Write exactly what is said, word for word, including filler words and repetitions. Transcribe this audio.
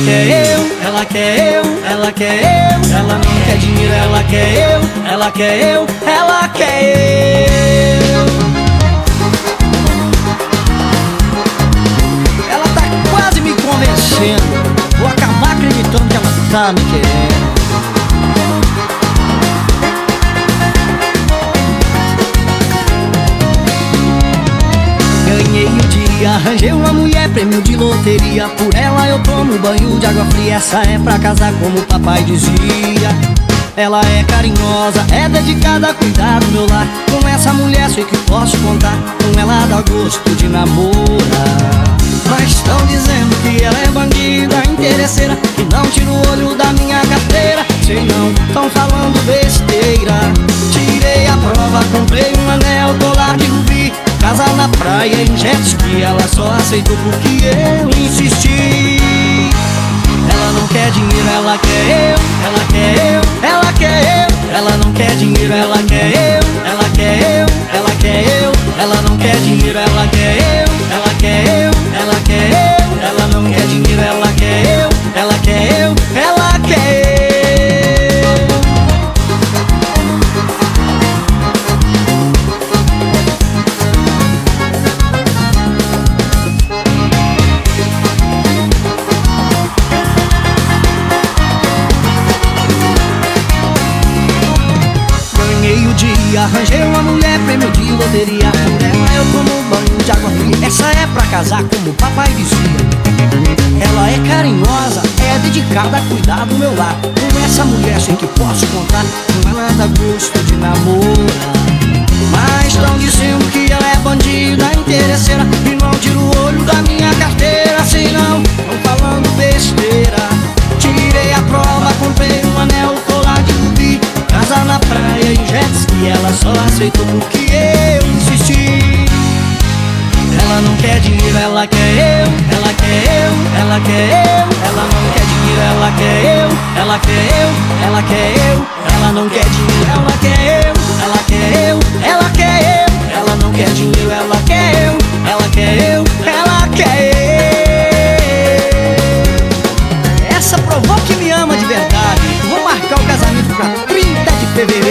quer eu, ela quer eu, ela quer eu. Ela não quer dinheiro, ela quer eu, ela quer eu, ela quer eu. Ela tá quase me convencendo. Vou acabar acreditando que ela tá me querendo. Ganhei o dia, arranjei uma mulher, prêmio de loteria. Por ela eu tomo banho de água fria. Essa é pra casar como o papai dizia. Ela é carinhosa, é dedicada a cuidar do meu lar. Com essa mulher sei que posso contar. Com ela dá gosto de namorar. Mas estão dizendo que ela é bandida, interesseira, que não tira o olho da minha carteira. Sei não, tão falando besteira. Tirei a prova, comprei um anel, colar de rubi, casa na praia em jet ski. Ela só aceitou porque eu insisti. Ela não quer dinheiro, ela quer eu, ela quer eu, ela quer eu. Ela não quer dinheiro, ela quer eu, ela quer eu, ela quer eu. Ela não quer dinheiro, ela quer eu, ela quer eu, ela quer eu. Ela não quer dinheiro, ela quer eu, ela quer eu, ela quer eu. Arranjei uma mulher, prêmio de loteria. Por ela eu tomo banho de água fria. Essa é pra casar como o papai dizia. Ela é carinhosa, é dedicada a cuidar do meu lar. Com essa mulher sei que posso contar. Com ela dá gosto de namorar. Mas estão dizendo que ela é bandida, interesseira, e não tira o olho da minha carteira. Sei não, tão falando besteira. Tirei a prova, comprei um anel, colar de rubi, casa na praia em jet ski. Ela só aceitou porque eu insisti. Ela não quer dinheiro, ela quer eu, ela quer eu, ela quer eu. Ela não quer dinheiro, ela quer eu, ela quer eu, ela quer eu. Ela não quer dinheiro, ela quer eu, ela quer eu, ela quer eu. Ela não quer dinheiro, ela quer eu, ela quer eu, ela quer eu. Essa provou que me ama de verdade. Vou marcar o casamento pra trinta de fevereiro.